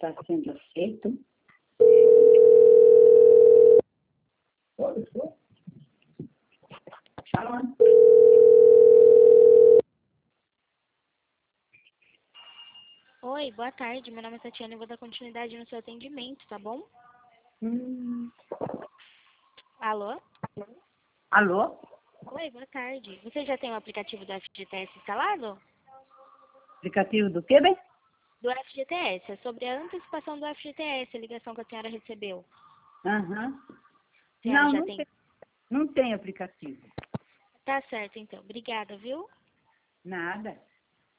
está sendo feito. Fala. Oi, boa tarde. Meu nome é Tatiana e vou dar continuidade no seu atendimento, tá bom? Alô? Alô? Oi, boa tarde. Você já tem o aplicativo do FGTS instalado? Aplicativo do quê, bem? Do FGTS, é sobre a antecipação do FGTS, a ligação que a senhora recebeu. Aham. A senhora Não, já tem? não tem aplicativo. Tá certo, então. Obrigada, viu? Nada.